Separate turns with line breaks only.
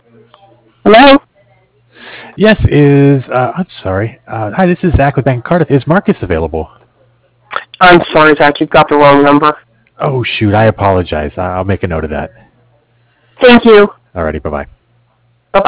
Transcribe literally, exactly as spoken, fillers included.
Hello?
Yes, is uh, I'm sorry. Uh, hi, this is Zach with Bank of Cardiff. Is Marcus available?
I'm sorry, Zach, you've got the wrong number.
Oh shoot, I apologize. I- I'll make a note of that.
Thank you.
Alrighty, bye bye.